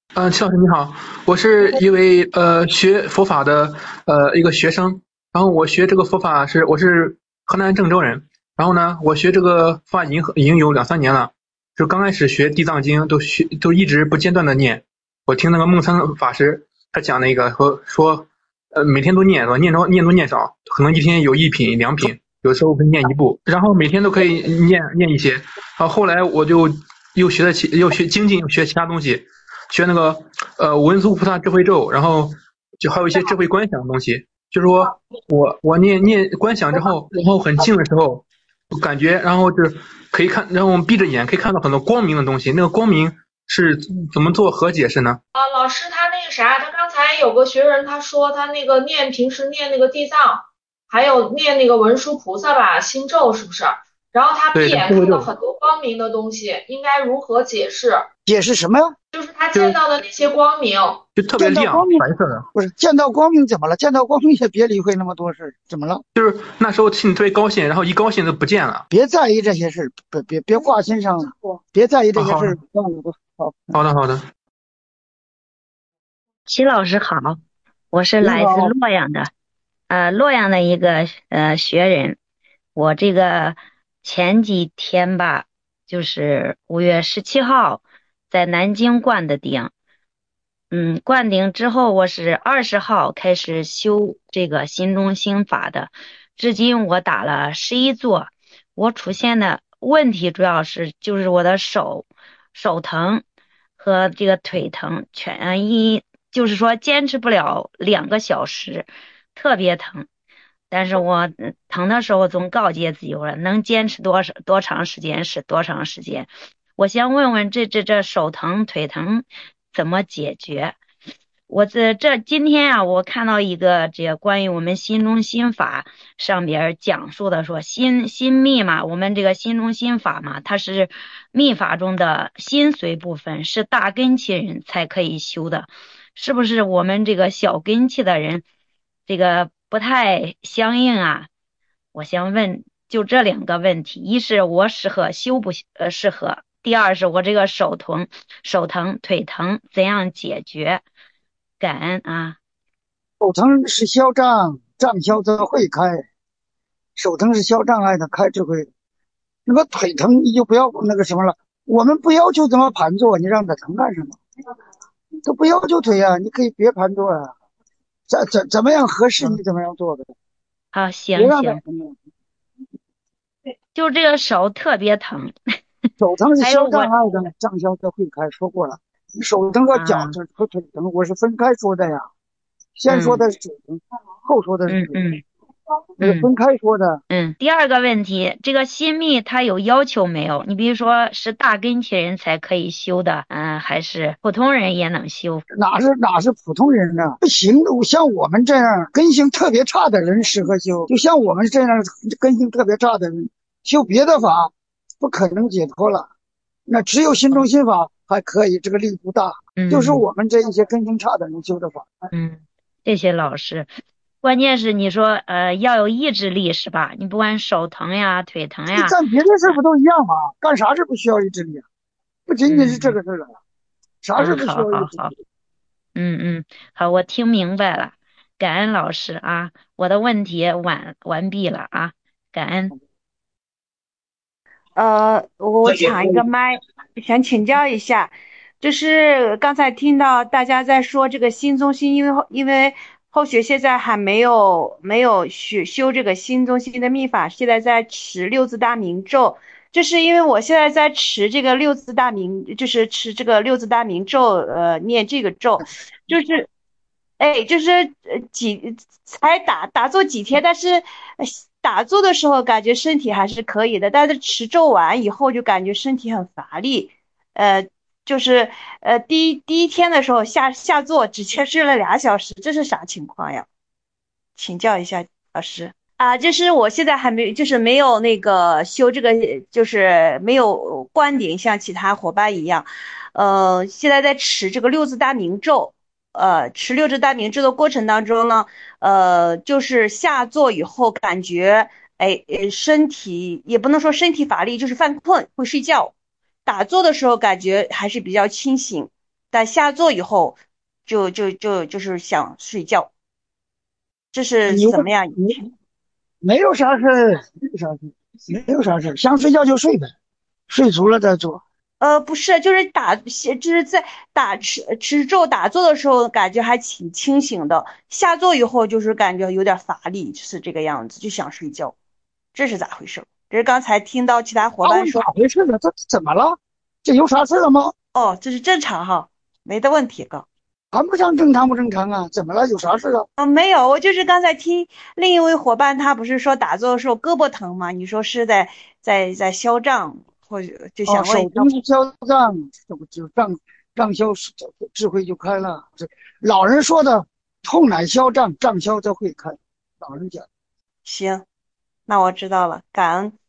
齐老师你好，我是一位学佛法的一个学生，然后我学这个佛法我是河南郑州人，然后呢，我学这个佛法已经有2、3年了，就刚开始学地藏经都一直不间断的念，我听那个梦参法师他讲那个说每天都念，念多念少，可能一天有1品2品，有时候会念一部，然后每天都可以念一些，然后来我就又学精进，又学其他东西。学那个文殊菩萨智慧咒，然后就还有一些智慧观想的东西。就是说我念观想之后，然后很静的时候，感觉然后是可以看，然后我们闭着眼可以看到很多光明的东西。那个光明是怎么做和解释呢？ 老师他那个啥，他刚才有个学员他说他那个平时念那个地藏，还有念那个文殊菩萨吧心咒是不是？然后他闭对， 眼智慧咒看到很多光明的东西，应该如何解释？ 解释什么呀？ 就是他见就是到的那些光明。 就特别亮， 见到光明白色的。 不是见到光明怎么了？见到光明也别理会那么多事，怎么了？ 就是那时候心里特别高兴，然后一高兴就不见了。 别在意这些事，别挂心上，别在意这些好的， 事，算了吧。好， 好的，好的。 齐老师好，我是来自你好。 洛阳的一个学人。我这个前几天吧，就是5月17号在南京灌的顶。灌顶之后，我是20号开始修这个心中心法的，至今我打了11坐。我出现的问题主要就是我的手疼和这个腿疼，就是说坚持不了2个小时，特别疼。但是我疼的时候总告诫自己，我说能坚持多长时间是多长时间。我先问问这手疼腿疼怎么解决？我今天啊，我看到一个这个关于我们心中心法上边讲述的说心密嘛，我们这个心中心法嘛，它是密法中的心髓部分，是大根器人才可以修的，是不是我们这个小根器的人这个不太相应啊？我想问就这2个问题，一是我适合修不适合，第二是我这个手疼腿疼怎样解决？感恩啊。 手疼是消障，障消则慧开。手疼是消障碍的，开智慧。那么腿疼你就不要那个什么了。我们不要求怎么盘坐，你让他疼干什么？都不要求腿啊，你可以别盘坐啊。怎么样合适你嗯， 怎么样做的， 好， 别让他行行， 疼。 就这个手特别疼。 手疼是消还有我障碍的，障消则慧开，说过了。手疼和脚啊， 疼和腿疼我是分开说的呀，先说嗯的是手疼，后说的是腿疼， 嗯嗯嗯我是分开说的。 第二个问题，这个心密它有要求没有？你比如说是大根器人才可以修的，还是普通人也能修？ 哪是普通人呢？不行，像我们这样根性特别差的人适合修，就像我们这样根性特别差的人修别的法，不可能解脱了。那只有心中心法还可以，这个力不大，就是嗯我们这一些根性差的人修的法。 嗯，谢谢老师。关键是你说要有意志力是吧？你不管手疼呀、腿疼呀， 干别的事不都一样吗？干啥事不需要意志力啊？不仅仅是这嗯个事了，啥事不需好好好。 要意志力？ 好，我听明白了，感恩老师啊，我的问题完毕了啊，感恩。 我抢一个麦，想请教一下，就是刚才听到大家在说这个新中心，因为后学现在还没有修这个新中心的密法，现在在持六字大明咒，就是因为我现在在持这个六字大明，就是持这个六字大明咒，念这个咒，就是。哎，就是才打坐几天，但是打坐的时候感觉身体还是可以的，但是持咒完以后就感觉身体很乏力，呃，就是第一天的时候下坐只缺睡了2小时，这是啥情况呀？请教一下老师。啊，就是我现在还没，就是没有那个修这个，就是没有灌顶，像其他伙伴一样，现在在持这个六字大明咒，持六字大明咒的过程当中呢，就是下坐以后感觉，哎，身体也不能说身体乏力，就是犯困会睡觉，打坐的时候感觉还是比较清醒， 但下坐以后就是想睡觉，这是你怎么样？ 你没有啥事儿，没有啥事儿，没有啥事儿，想睡觉就睡呗，睡足了再做。 不是，就是在持咒打坐的时候，感觉还挺清醒的，下坐以后就是感觉有点乏力，是这个样子，就想睡觉，这是咋回事？这是刚才听到其他伙伴说， 咋回事呢？这怎么了？这有啥事了吗？ 哦，这是正常哈，没得问题哥。 谈不上正常不正常啊？怎么了？有啥事啊？ 没有，我就是刚才听另一位伙伴，他不是说打坐的时候胳膊疼吗？你说是在消胀，或者就哦， 想问一下， 手灯消胀，这不就胀消智慧就开了。这老人说的痛乃消胀，胀消则慧开。老人讲。 行，那我知道了，感恩。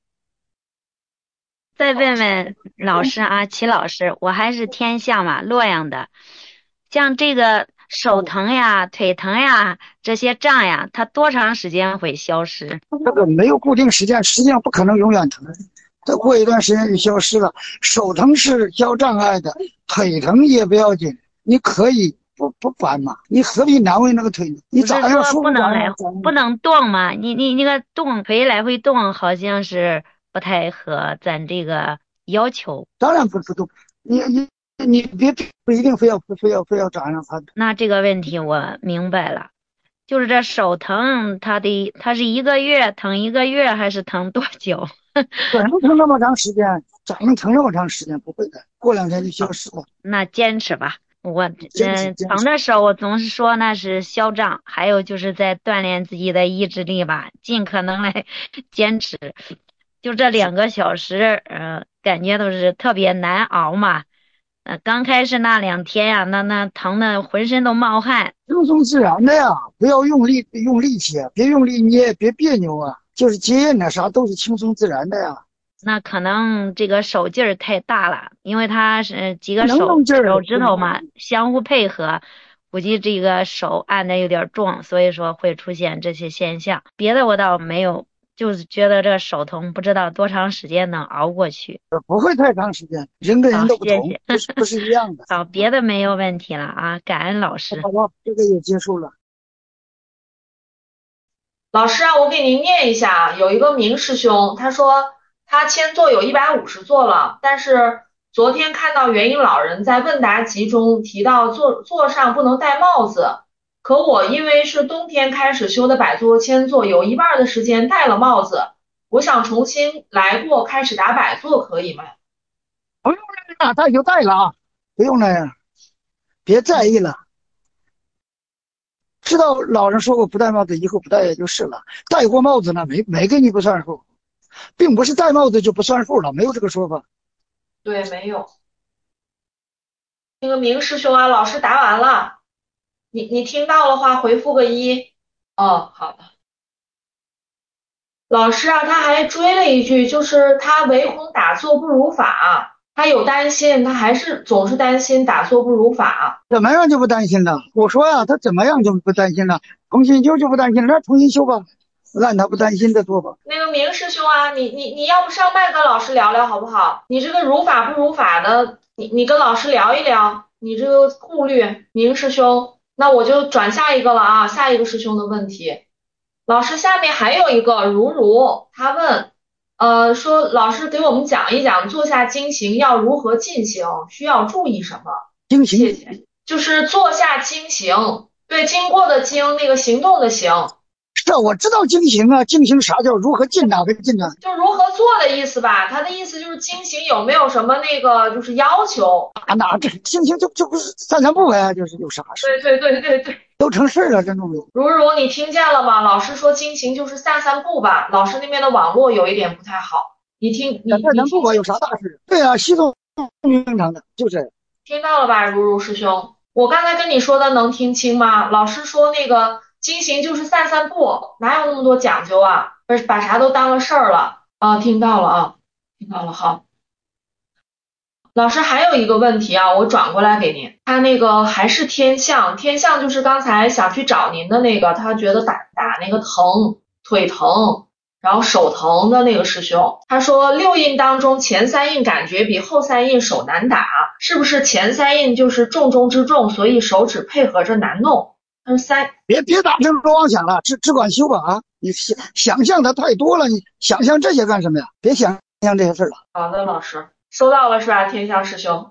再问问老师啊，齐老师，我还是天象嘛，洛阳的，像这个手疼呀、腿疼呀这些胀呀，它多长时间会消失？ 这个没有固定时间，实际上不可能永远疼，再过一段时间就消失了。手疼是消障碍的，腿疼也不要紧，你可以不烦嘛，你何必难为那个腿呢？你不是咋样说舒服咋样。 不能动吗？你那个动腿来回动，好像是不太合咱这个要求。 当然不动，你别不一定非要咋样他。 那这个问题我明白了，就是这手疼，它是一个月疼一个月，还是疼多久？ 怎能疼那么长时间？咋能疼那么长时间？不会的，过2天就消失了。 那坚持吧。我坚持疼的时候，我总是说那是消胀，还有就是在锻炼自己的意志力吧，尽可能来坚持。就这2个小时，感觉都是特别难熬嘛。刚开始那2天呀，那疼的浑身都冒汗。 轻松自然的呀，不要用力气，别用力捏，别别扭啊，就是接印呐，啥都是轻松自然的呀。 那可能这个手劲儿太大了，因为它是几个能手用劲儿， 指头嘛，相互配合，估计这个手按的有点重，所以说会出现这些现象。别的我倒没有，就是觉得这手疼，不知道多长时间能熬过去。 不会太长时间，人跟人好， 都不同， 谢谢。 不是一样的。 好，别的没有问题了啊，感恩老师。 好吧，这个也结束了。 老师啊，我给您念一下啊，有一个明师兄，他说他签座有150座了，但是昨天看到元婴老人在问答集中提到座上不能戴帽子，可我因为是冬天开始修的摆座签座，有一半的时间戴了帽子，我想重新来过开始打摆座，可以吗？ 不用那样，戴就戴了啊，不用那样，别在意了。知道老人说过不戴帽子，以后不戴也就是了。戴过帽子呢，没给你不算数，并不是戴帽子就不算数了，没有这个说法。 对，没有。那个明师兄啊，老师答完了，你听到的话回复个1。哦，好的。老师啊，他还追了一句，就是他唯恐打坐不如法，他有担心，他还是总是担心打坐不如法。 怎么样就不担心了？我说呀，他怎么样就不担心了？重新修就不担心了，那重新修吧，按他不担心的做吧。 那个明师兄啊，你要不上麦跟老师聊聊好不好？你这个如法不如法的，你跟老师聊一聊，你这个顾虑，明师兄，那我就转下一个了啊，下一个师兄的问题。老师，下面还有一个如，他问，说老师给我们讲一讲坐下经行要如何进行，需要注意什么？ 经行谢谢。就是坐下经行，对，经过的经，那个行动的行， 是啊，我知道经行啊，经行啥叫如何进哪个进呢？ 就如何做的意思吧。他的意思就是经行有没有什么那个就是要求？ 哪这经行就不是散步呗，就是有啥事？ 对， 都成事了，这种如你听见了吗？老师说经行就是散步吧。老师那边的网络有一点不太好，你散步吧，有啥大事？对啊，稀松平常的，就这样。 听到了吧，如师兄？我刚才跟你说的能听清吗？老师说那个经行就是散步，哪有那么多讲究啊？把啥都当了事儿了啊？听到了啊，听到了，好。老师还有一个问题啊，我转过来给您，他那个还是天象就是刚才想去找您的那个，他觉得打那个疼，腿疼， 然后手疼的那个师兄，他说六印当中前三印感觉比后三印手难打，是不是前三印就是重中之重，所以手指配合着难弄？他说别打这种妄想了，只管修吧啊！你想象的太多了，你想象这些干什么呀？别想象这些事了。 好的，老师收到了是吧？天香师兄。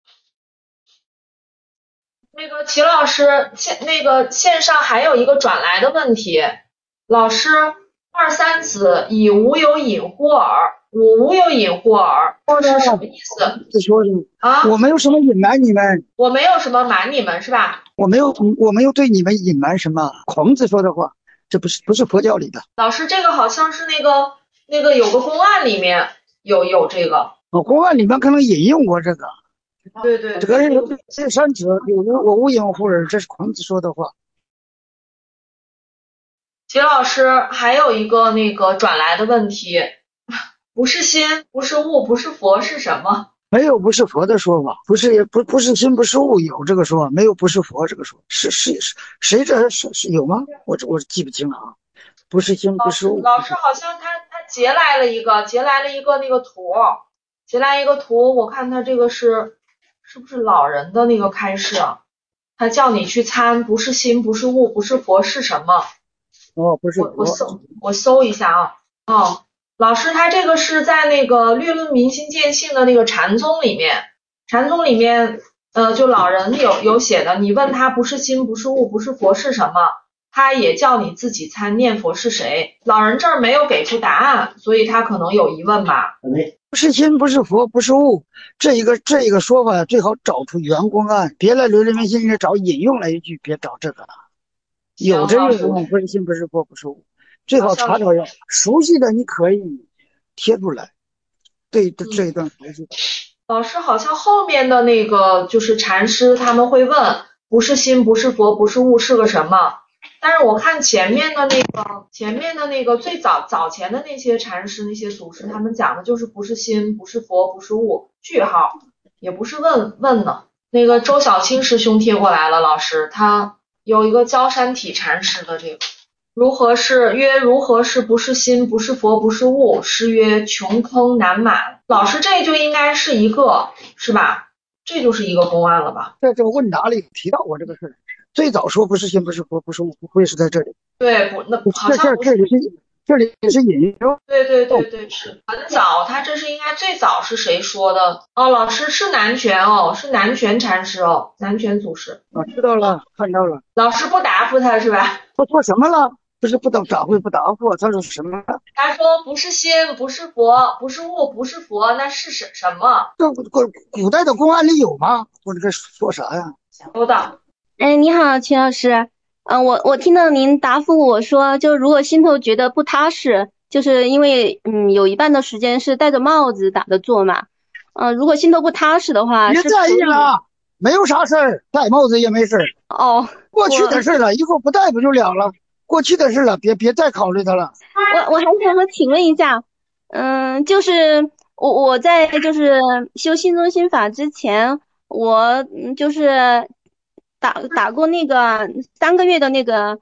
那个齐老师，线上还有一个转来的问题，老师，二三子以无有隐乎尔，我无有隐乎尔，这是什么意思？ 这说啊？ 我没有什么隐瞒你们， 我没有什么瞒你们是吧？ 我没有对你们隐瞒什么。孔子说的话，这不是佛教里的。 老师，这个好像是那个有个公案里面有这个。 公案里面可能引用过这个。 对对， 这个这三者有我无隐乎尔，这是孔子说的话。 齐老师还有一个那个转来的问题，不是心，不是物，不是佛是什么？ 没有不是佛的说法，不是心，不是物，有这个说法，没有不是佛这个说法，是谁这是有吗？我记不清了啊。不是心，不是物。 老师好像他截来了一个那个图，截来一个图，我看他这个是不是老人的那个开示啊？他叫你去参，不是心，不是物，不是佛是什么？ 哦，不是佛。 我搜一下啊。哦，老师他这个是在那个《略论明心见性》的那个禅宗里面，就老人有写的，你问他不是心，不是物，不是佛是什么？他也叫你自己参念佛是谁，老人这儿没有给出答案，所以他可能有疑问吧。 不是心，不是佛，不是物，这一个说法最好找出原公案，别来流连明心里找引用了一句，别找这个了。有这个公案，不是心，不是佛，不是物，最好查找要熟悉的，你可以贴出来。对这一段熟悉的。 老师好像后面的那个就是禅师他们会问，不是心，不是佛，不是物是个什么？但是我看前面的那个最早前的那些禅师那些祖师，他们讲的就是不是心，不是佛，不是物，句号，也不是问呢。那个周小青师兄贴过来了，老师他有一个焦山体禅师的这个如何是不是心，不是佛，不是物，诗曰穷坑难满。老师这就应该是一个是吧？这就是一个公案了吧？ 在这个问答里提到过这个事，最早说不是心，不是佛，不是物，不会是在这里。 对，那好像这里是引用。 对，是很早，他这是应该最早是谁说的？哦，老师是南拳哦，是南拳禅师哦，南拳祖师。 知道了，看到了。 老师不答复他是吧？ 他说什么了？不是不答复，他说什么？ 他说不是心，不是佛，不是物，不是佛，那是什么？ 这古代的公案里有吗？我这个说啥呀？ 有的。 哎，你好，秦老师。我听到您答复我说，就如果心头觉得不踏实，就是因为有一半的时间是戴着帽子打的坐嘛。如果心头不踏实的话， 别在意了，没有啥事儿，戴帽子也没事儿。 哦， 过去的事了，以后不戴不就了了？过去的事了，别再考虑它了。 我还想请问一下，就是我在就是修心中心法之前，我就是打过那个3个月的那个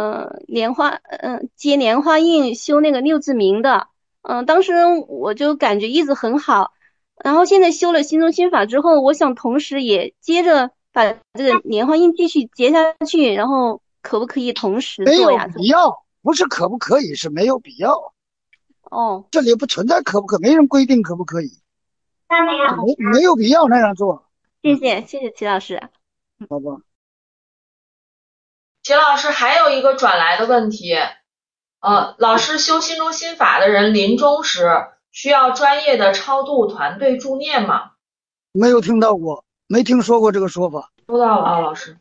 接莲花印修那个六字明的，当时我就感觉一直很好，然后现在修了心中心法之后，我想同时也接着把这个莲花印继续结下去，然后可不可以同时做呀？ 没有必要，不是可不可以，是没有必要。 哦， 这里不存在可不可，没人规定可不可以，没有必要那样做。 谢谢齐老师。 好吧。 齐老师还有一个转来的问题，老师修心中心法的人临终时需要专业的超度团队助念吗？ 没有听到过，没听说过这个说法。 收到了啊，老师。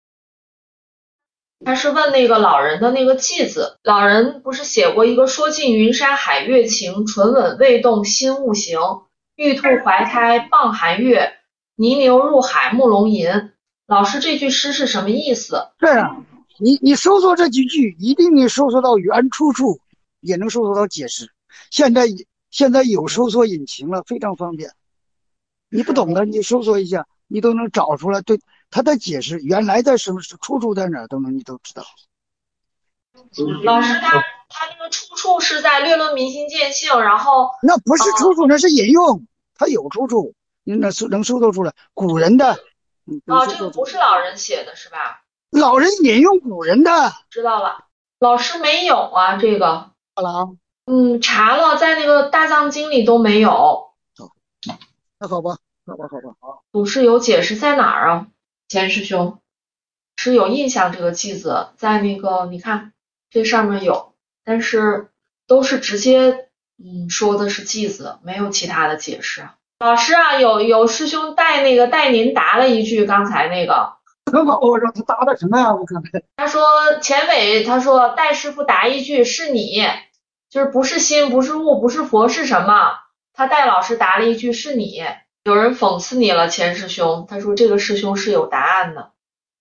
他是问那个老人的那个偈子，老人不是写过一个说尽云山海月情，唇吻未动心勿行，玉兔怀胎傍寒月，泥牛入海木龙吟。老师这句诗是什么意思？ 这样，你搜索这几句，一定你搜索到原出处，也能搜索到解释。现在有搜索引擎了，非常方便。你不懂的，你搜索一下，你都能找出来。对他的解释，原来的什么出处在哪儿，你都知道。 老师他那个出处是在《略论民心见性》，然后那不是出处，那是引用，它有出处，你能搜得出来，古人的，能搜这个得出来。 不是老人写的是吧？ 老人引用古人的。 知道了，老师没有啊，这个， 好了啊， 查了，在那个大藏经里都没有。 那好吧，好吧，好吧，好。 祖师有解释在哪儿啊？钱师兄是有印象，这个句子在那个你看这上面有，但是都是直接说的是句子，没有其他的解释。老师啊，有师兄带您答了一句刚才那个， 我让他答的什么呀？我看看。 他说钱伟，他说戴师傅答一句是你，就是不是心，不是物，不是佛是什么？他戴老师答了一句是你，有人讽刺你了，钱师兄，他说这个师兄是有答案的。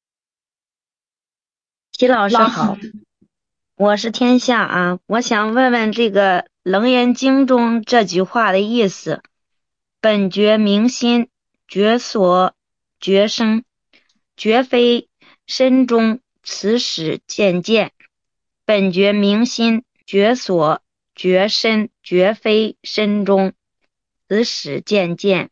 齐老师好，我是天下啊，我想问问这个《楞严经》中这句话的意思。本觉明心，觉所觉生，觉非身中，此始渐渐。本觉明心，觉所觉身，觉非身中，此始渐渐。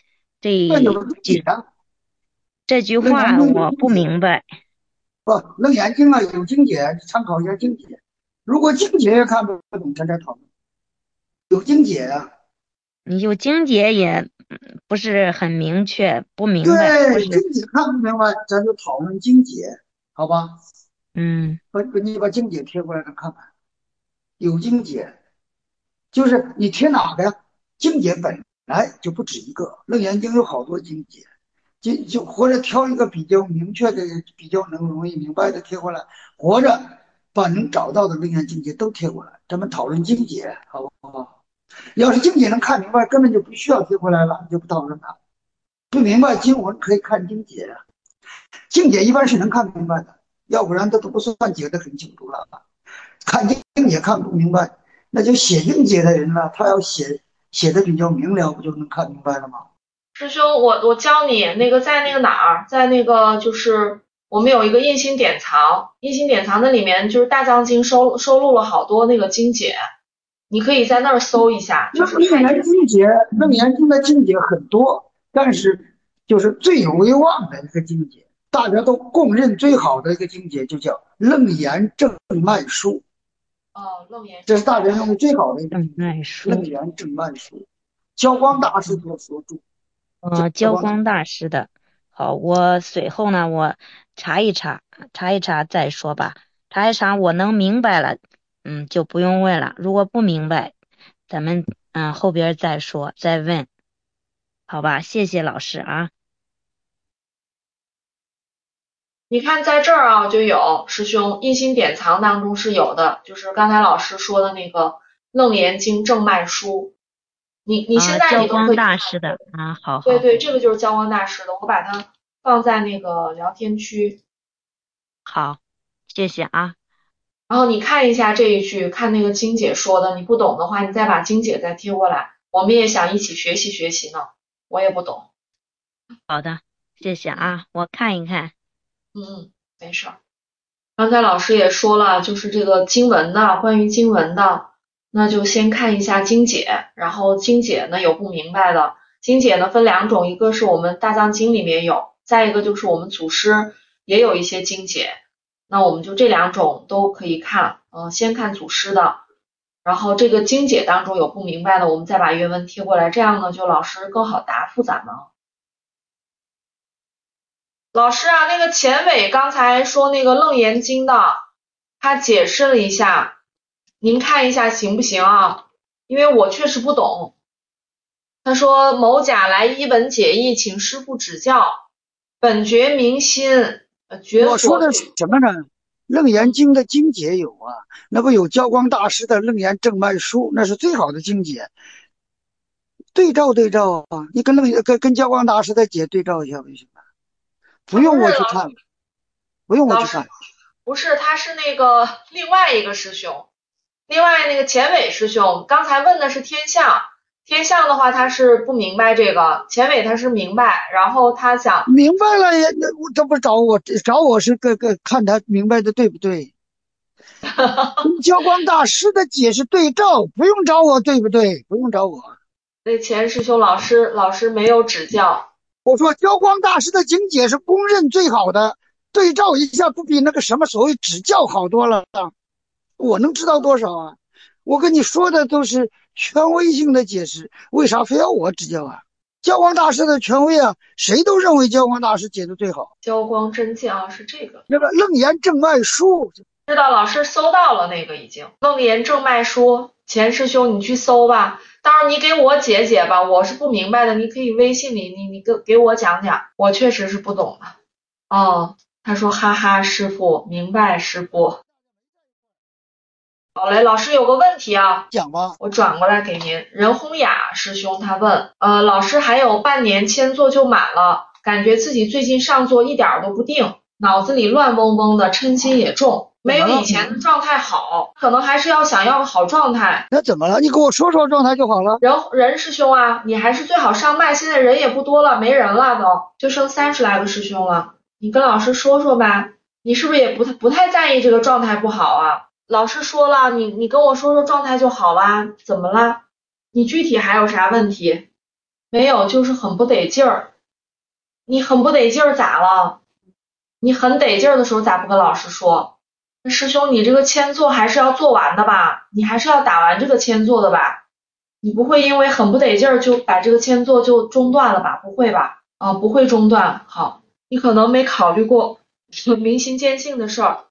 这句话我不明白。 楞严经啊有经解，参考一下经解。如果经解也看不懂，咱再讨论。有经解啊。 你有经解也不是很明确，不明白。 对，经解看不明白，咱就讨论经解，好吧？你把经解贴过来看看。有经解，就是你贴哪个呀？经解本来就不止一个，楞严经有好多经解。就或者挑一个比较明确的、比较能容易明白的贴过来，或者把能找到的楞严经解都贴过来，咱们讨论经解，好不好？要是经解能看明白，根本就不需要贴过来了，就不讨论了。不明白经文可以看经解，经解一般是能看明白的，要不然它都不算解得很清楚了。看经解看不明白，那就写经解的人呢，他要写的比较明了，不就能看明白了吗？ 师兄，我教你那个在那个哪儿，在那个就是我们有一个印心典藏，印心典藏那里面就是大藏经收录了好多那个经解，你可以在那儿搜一下。就是楞严经解，楞严经的经解很多，但是就是最有威望的一个经解，大家都公认最好的一个经解，就叫《楞严正脉书》。 楞严， 这是大家认为最好的一个正脉书， 楞严正脉书，焦光大师所著。 焦光大师的。好，我随后呢，我查一查再说吧。查一查，我能明白了，就不用问了。如果不明白，咱们后边再说再问，好吧？谢谢老师啊。 你看在这儿啊，就有师兄印心典藏当中是有的，就是刚才老师说的那个楞严经正脉书。你现在你都可以看。焦光大师的啊，好。 对，这个就是焦光大师的，我把它放在那个聊天区。 好，谢谢啊。 然后你看一下这一句，看那个经解说的，你不懂的话，你再把经解再贴过来，我们也想一起学习学习呢。我也不懂。 好的，谢谢啊，我看一看。 没事儿。刚才老师也说了，就是这个经文的，关于经文的，那就先看一下经解，然后经解呢有不明白的，经解呢分两种，一个是我们大藏经里面有，再一个就是我们祖师也有一些经解，那我们就这两种都可以看，先看祖师的，然后这个经解当中有不明白的，我们再把原文贴过来，这样呢就老师更好答复咱们。老师啊，那个钱伟刚才说那个楞严经的，他解释了一下，您看一下行不行啊？因为我确实不懂。他说某甲来一本解义，请师傅指教。本觉明心， 我说的是什么呢？楞严经的经解有啊，那不有焦光大师的楞严正脉书，那是最好的经解。对照啊，你跟焦光大师的解对照一下不行吗？不用我去看，不用我去看。 不是，他是那个另外一个师兄，另外那个钱伟师兄，刚才问的是天象，天象的话他是不明白这个，钱伟他是明白，然后他想明白了也，这不找我是看他明白的对不对？ 跟教光大师的解释对照，不用找我，对不对？不用找我。 那钱师兄老师没有指教。 我说教光大师的经解是公认最好的，对照一下不比那个什么所谓指教好多了？我能知道多少啊？我跟你说的都是权威性的解释，为啥非要我指教啊？教光大师的权威啊，谁都认为教光大师解的最好。 教光真见啊，是这个。 那个楞严正脉书， 知道老师搜到了那个已经楞严正脉书，钱师兄你去搜吧。到时候你给我解解吧，我是不明白的，你可以微信里你给我讲讲，我确实是不懂的。哦，他说哈哈，师傅明白师傅。好嘞，老师有个问题啊， 讲吧。 我转过来给您。任宏雅师兄他问，老师还有半年签座就满了，感觉自己最近上座一点都不定，脑子里乱嗡嗡的，嗔心也重，没有以前的状态好，可能还是想要个好状态。 那怎么了？你给我说说状态就好了。 任师兄啊，你还是最好上麦，现在人也不多了，没人了都，就剩30来个师兄了，你跟老师说说呗。你是不是也不太在意这个状态不好啊？老师说了，你跟我说说状态就好啦，怎么啦？你具体还有啥问题？没有，就是很不得劲儿。你很不得劲儿咋了？你很得劲儿的时候咋不跟老师说？那师兄，你这个签座还是要做完的吧？你还是要打完这个签座的吧？你不会因为很不得劲儿就把这个签座就中断了吧？不会吧？不会中断。好，你可能没考虑过明心见性的事儿。